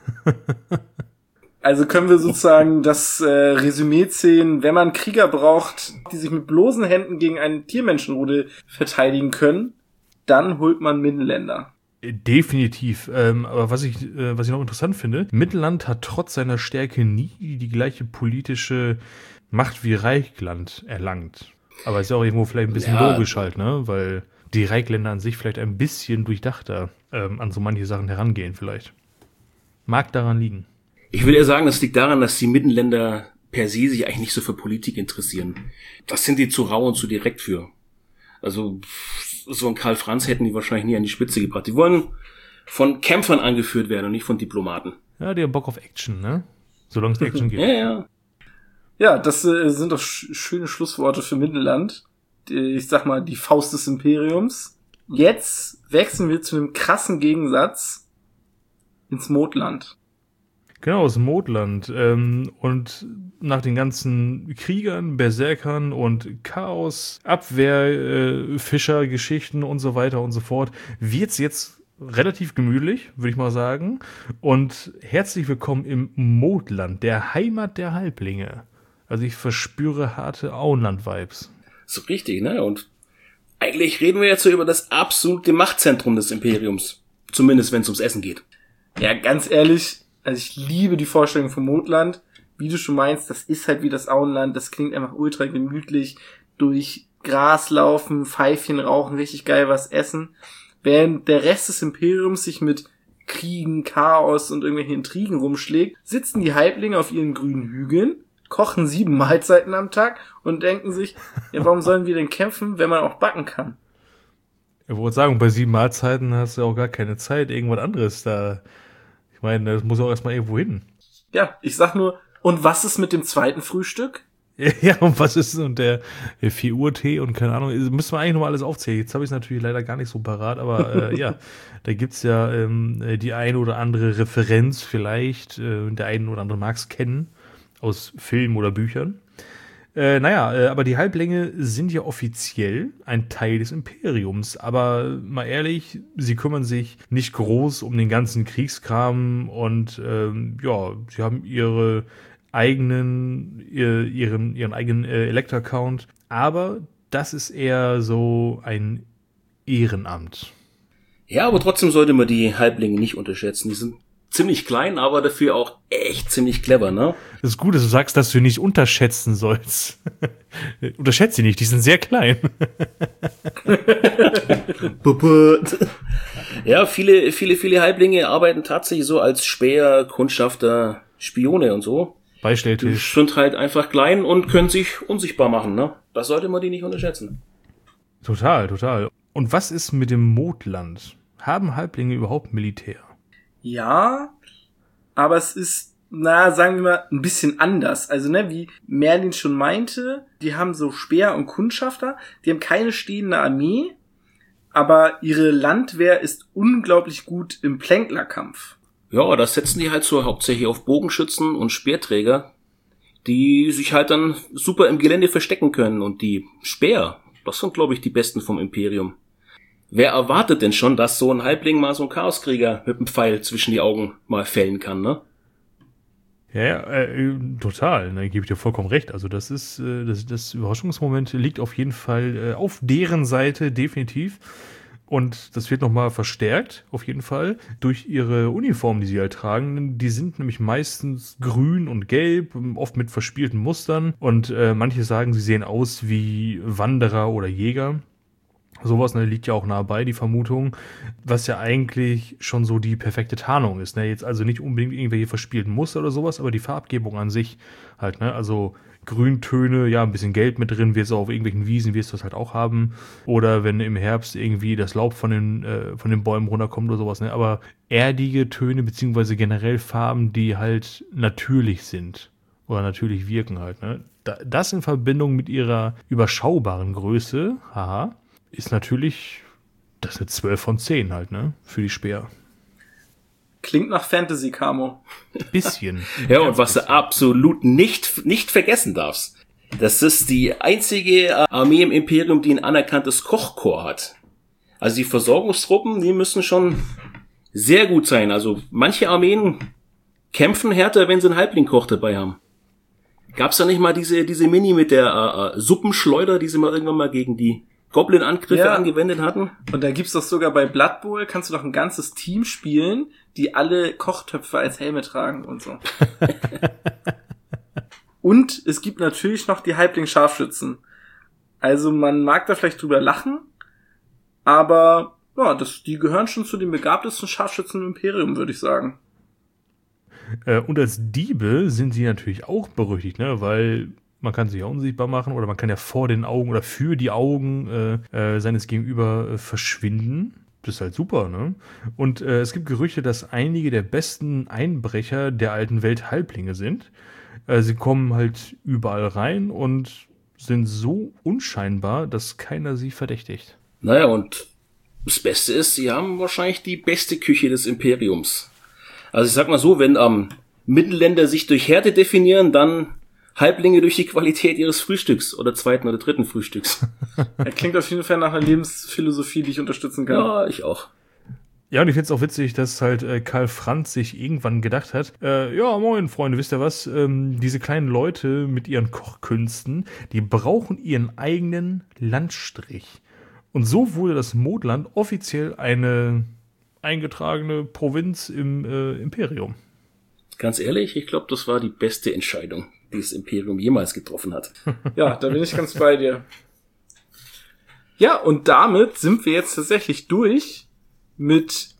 Also können wir sozusagen das äh, Resümee ziehen, wenn man Krieger braucht, die sich mit bloßen Händen gegen einen Tiermenschenrudel verteidigen können, dann holt man Mittelländer. Definitiv. Ähm, aber was ich, äh, was ich noch interessant finde, Mittelland hat trotz seiner Stärke nie die gleiche politische Macht wie Reichland erlangt. Aber ist ja auch irgendwo vielleicht ein bisschen ja. logisch halt, ne? Weil die Reichsländer an sich vielleicht ein bisschen durchdachter ähm, an so manche Sachen herangehen vielleicht. Mag daran liegen. Ich will ja sagen, das liegt daran, dass die Mittelländer per se sich eigentlich nicht so für Politik interessieren. Das sind die zu rau und zu direkt für. Also so ein Karl Franz hätten die wahrscheinlich nie an die Spitze gebracht. Die wollen von Kämpfern angeführt werden und nicht von Diplomaten. Ja, die haben Bock auf Action, ne? Solange es Action gibt. Ja, ja. Ja, das äh, sind doch sch- schöne Schlussworte für Mittelland. Ich sag mal, die Faust des Imperiums. Jetzt wechseln wir zu einem krassen Gegensatz ins Modland. Genau, aus Modland. Ähm, und nach den ganzen Kriegern, Berserkern und Chaos, Abwehr, äh, Fischergeschichten und so weiter und so fort, wird's jetzt relativ gemütlich, würde ich mal sagen. Und herzlich willkommen im Modland, der Heimat der Halblinge. Also ich verspüre harte Auenland-Vibes. So richtig, ne? Und eigentlich reden wir jetzt so über das absolute Machtzentrum des Imperiums. Zumindest, wenn es ums Essen geht. Ja, ganz ehrlich, also ich liebe die Vorstellung vom Modland. Wie du schon meinst, das ist halt wie das Auenland. Das klingt einfach ultra gemütlich. Durch Gras laufen, Pfeifchen rauchen, richtig geil was essen. Während der Rest des Imperiums sich mit Kriegen, Chaos und irgendwelchen Intrigen rumschlägt, sitzen die Halblinge auf ihren grünen Hügeln, kochen sieben Mahlzeiten am Tag und denken sich, ja, warum sollen wir denn kämpfen, wenn man auch backen kann? Ich wollte sagen, bei sieben Mahlzeiten hast du auch gar keine Zeit, irgendwas anderes da. Ich meine, das muss auch erstmal irgendwo hin. Ja, ich sag nur, und was ist mit dem zweiten Frühstück? Ja, und was ist und der, der vier Uhr Tee und keine Ahnung, müssen wir eigentlich nochmal alles aufzählen. Jetzt habe ich es natürlich leider gar nicht so parat, aber äh, ja, da gibt's ja ähm, die eine oder andere Referenz vielleicht, äh, der eine oder andere mag es kennen, aus Filmen oder Büchern. Äh, naja, äh, aber die Halblinge sind ja offiziell ein Teil des Imperiums, aber mal ehrlich, sie kümmern sich nicht groß um den ganzen Kriegskram und ähm, ja, sie haben ihre eigenen, ihren, ihren eigenen äh, Elect-Account. Aber das ist eher so ein Ehrenamt. Ja, aber trotzdem sollte man die Halblinge nicht unterschätzen. Die sind ziemlich klein, aber dafür auch echt ziemlich clever, ne? Das ist gut, dass du sagst, dass du nicht unterschätzen sollst. Unterschätze sie nicht, die sind sehr klein. Ja, viele, viele, viele Halblinge arbeiten tatsächlich so als Späher, Kundschafter, Spione und so. Beistelltisch. Die sind halt einfach klein und können sich unsichtbar machen, ne? Das sollte man die nicht unterschätzen. Total, total. Und was ist mit dem Mondland? Haben Halblinge überhaupt Militär? Ja, aber es ist, na, sagen wir mal, ein bisschen anders. Also, ne, wie Merlin schon meinte, die haben so Speer und Kundschafter, die haben keine stehende Armee, aber ihre Landwehr ist unglaublich gut im Plänklerkampf. Ja, das setzen die halt so hauptsächlich auf Bogenschützen und Speerträger, die sich halt dann super im Gelände verstecken können. Und die Speer, das sind, glaube ich, die besten vom Imperium. Wer erwartet denn schon, dass so ein Halbling mal so ein Chaoskrieger mit einem Pfeil zwischen die Augen mal fällen kann, ne? Ja, ja äh, total, ne, gebe ich dir vollkommen recht. Also das ist, äh, das, das Überraschungsmoment liegt auf jeden Fall äh, auf deren Seite definitiv. Und das wird nochmal verstärkt, auf jeden Fall, durch ihre Uniformen, die sie halt tragen. Die sind nämlich meistens grün und gelb, oft mit verspielten Mustern. Und äh, manche sagen, sie sehen aus wie Wanderer oder Jäger. Sowas, ne, liegt ja auch nahe bei, die Vermutung, was ja eigentlich schon so die perfekte Tarnung ist. Ne? Jetzt also nicht unbedingt irgendwelche verspielten Muster oder sowas, aber die Farbgebung an sich halt, ne, also Grüntöne, ja, ein bisschen Gelb mit drin, wirst du auf irgendwelchen Wiesen, wirst du das halt auch haben. Oder wenn im Herbst irgendwie das Laub von den, äh, von den Bäumen runterkommt oder sowas, ne? Aber erdige Töne, beziehungsweise generell Farben, die halt natürlich sind. Oder natürlich wirken halt, ne? Das in Verbindung mit ihrer überschaubaren Größe, haha, ist natürlich, das ist eine zwölf von zehn halt, ne? Für die Speer. Klingt nach Fantasy, Camo. Bisschen. Ja, und was du absolut nicht, nicht vergessen darfst, das ist die einzige Armee im Imperium, die ein anerkanntes Kochkorps hat. Also die Versorgungstruppen, die müssen schon sehr gut sein. Also manche Armeen kämpfen härter, wenn sie einen Halblingkoch dabei haben. Gab's da nicht mal diese, diese Mini mit der äh, Suppenschleuder, die sie mal irgendwann mal gegen die Goblin-Angriffe ja. angewendet hatten? Und da gibt's doch sogar bei Blood Bowl, kannst du doch ein ganzes Team spielen, die alle Kochtöpfe als Helme tragen und so. Und es gibt natürlich noch die Halbling-Scharfschützen. Also man mag da vielleicht drüber lachen, aber ja, das, die gehören schon zu den begabtesten Scharfschützen im Imperium, würde ich sagen. Äh, und als Diebe sind sie natürlich auch berüchtigt, ne, weil man kann sich ja unsichtbar machen oder man kann ja vor den Augen oder für die Augen äh, äh, seines Gegenüber äh, verschwinden. Das ist halt super, ne? Und äh, es gibt Gerüchte, dass einige der besten Einbrecher der alten Welt Halblinge sind. Äh, sie kommen halt überall rein und sind so unscheinbar, dass keiner sie verdächtigt. Naja, und das Beste ist, sie haben wahrscheinlich die beste Küche des Imperiums. Also ich sag mal so, wenn ähm, Mittelländer sich durch Härte definieren, dann Halblinge durch die Qualität ihres Frühstücks oder zweiten oder dritten Frühstücks. Er klingt auf jeden Fall nach einer Lebensphilosophie, die ich unterstützen kann. Ja, ich auch. Ja, und ich find's auch witzig, dass halt äh, Karl Franz sich irgendwann gedacht hat, äh, ja, moin, Freunde, wisst ihr was, ähm, diese kleinen Leute mit ihren Kochkünsten, die brauchen ihren eigenen Landstrich. Und so wurde das Mondland offiziell eine eingetragene Provinz im äh, Imperium. Ganz ehrlich, ich glaube, das war die beste Entscheidung, die das Imperium jemals getroffen hat. Ja, da bin ich ganz bei dir. Ja, und damit sind wir jetzt tatsächlich durch mit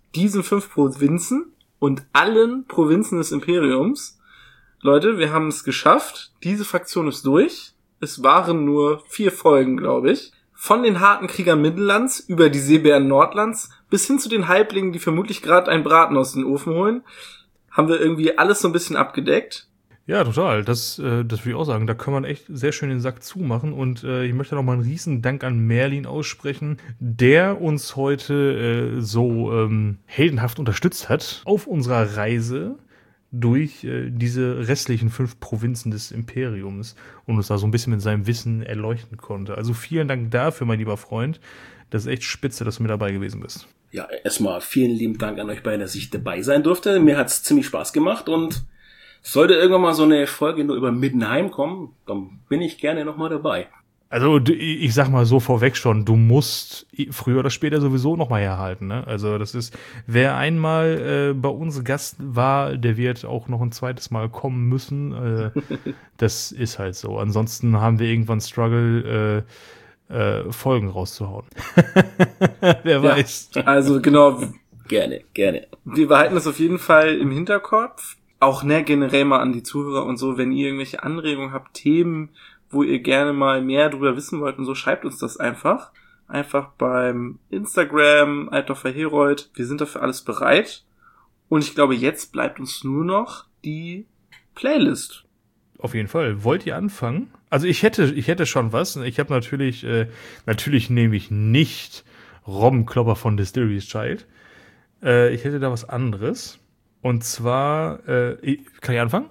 diesen fünf Provinzen und allen Provinzen des Imperiums. Leute, wir haben es geschafft. Diese Fraktion ist durch. Es waren nur vier Folgen, glaube ich. Von den harten Kriegern Mittellands über die Seebären Nordlands bis hin zu den Halblingen, die vermutlich gerade einen Braten aus dem Ofen holen, haben wir irgendwie alles so ein bisschen abgedeckt. Ja, total. Das, äh, das würde ich auch sagen. Da kann man echt sehr schön den Sack zumachen. Und äh, ich möchte noch mal einen riesen Dank an Merlin aussprechen, der uns heute äh, so ähm, heldenhaft unterstützt hat auf unserer Reise durch äh, diese restlichen fünf Provinzen des Imperiums und uns da so ein bisschen mit seinem Wissen erleuchten konnte. Also vielen Dank dafür, mein lieber Freund. Das ist echt spitze, dass du mit dabei gewesen bist. Ja, erstmal vielen lieben Dank an euch beiden, dass ich dabei sein durfte. Mir hat's ziemlich Spaß gemacht und sollte irgendwann mal so eine Folge nur über Middenheim kommen, dann bin ich gerne nochmal dabei. Also ich sag mal so vorweg schon, du musst früher oder später sowieso nochmal herhalten. Ne? Also das ist, wer einmal äh, bei uns Gast war, der wird auch noch ein zweites Mal kommen müssen. Äh, das ist halt so. Ansonsten haben wir irgendwann Struggle, äh, äh, Folgen rauszuhauen. Wer weiß. Ja, also genau. Gerne, gerne. Wir behalten das auf jeden Fall im Hinterkopf. Auch ne, generell mal an die Zuhörer und so, wenn ihr irgendwelche Anregungen habt, Themen, wo ihr gerne mal mehr drüber wissen wollt und so, schreibt uns das einfach. Einfach beim Instagram, Altdorfer Herold. Wir sind dafür alles bereit. Und ich glaube, jetzt bleibt uns nur noch die Playlist. Auf jeden Fall. Wollt ihr anfangen? Also ich hätte, ich hätte schon was. Ich habe natürlich, äh, natürlich nehme ich nicht Robbenklopper von Distillery's Child. Äh, ich hätte da was anderes. Und zwar, äh, kann ich anfangen?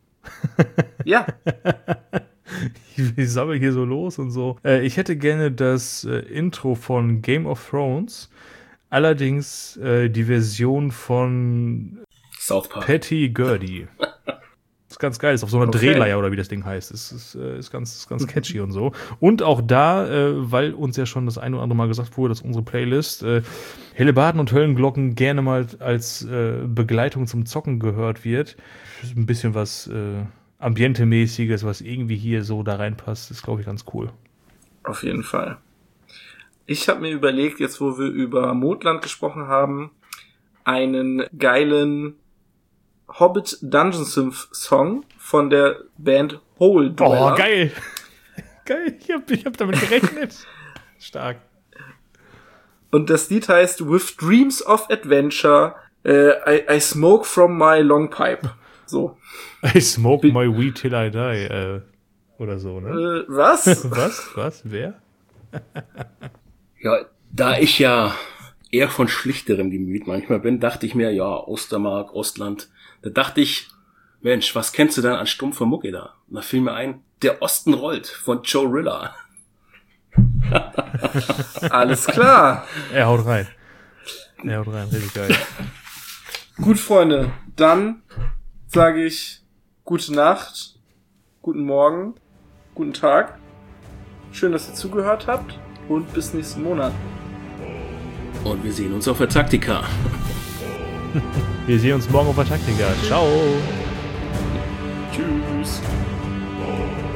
Ja. Ich, ich sammle hier so los und so. Äh, ich hätte gerne das äh, Intro von Game of Thrones, allerdings äh, die Version von South Park. Patty Gurdy. Ist ganz geil, ist auf so einer Okay. Drehleier oder wie das Ding heißt. Ist, ist, äh, ist ganz, ist ganz catchy und so. Und auch da, äh, weil uns ja schon das ein oder andere Mal gesagt wurde, dass unsere Playlist äh, Hellebarden und Höllenglocken gerne mal als äh, Begleitung zum Zocken gehört wird. Ist ein bisschen was äh, Ambiente-mäßiges, was irgendwie hier so da reinpasst, ist, glaube ich, ganz cool. Auf jeden Fall. Ich habe mir überlegt, jetzt wo wir über Mondland gesprochen haben, einen geilen Hobbit Dungeon Synth Song von der Band Hole Dweller. Oh, geil! Geil, ich hab, ich hab damit gerechnet. Stark. Und das Lied heißt With Dreams of Adventure, äh, I, I Smoke from My Long Pipe. So. I smoke my weed till I die. Äh, oder so, ne? Äh, was? Was? Was? Wer? Ja, da ich ja eher von schlichterem Gemüt manchmal bin, dachte ich mir, ja, Ostermark, Ostland. Da dachte ich, Mensch, was kennst du denn an stumpfer Mucke da? Und da fiel mir ein, Der Osten rollt von Joe Rilla. Alles klar. Er haut rein. Er haut rein, richtig geil. Gut, Freunde, dann sage ich gute Nacht, guten Morgen, guten Tag. Schön, dass ihr zugehört habt und bis nächsten Monat. Und wir sehen uns auf der Taktika. Wir sehen uns morgen auf der Taktika. Ciao. Tschüss. Oh.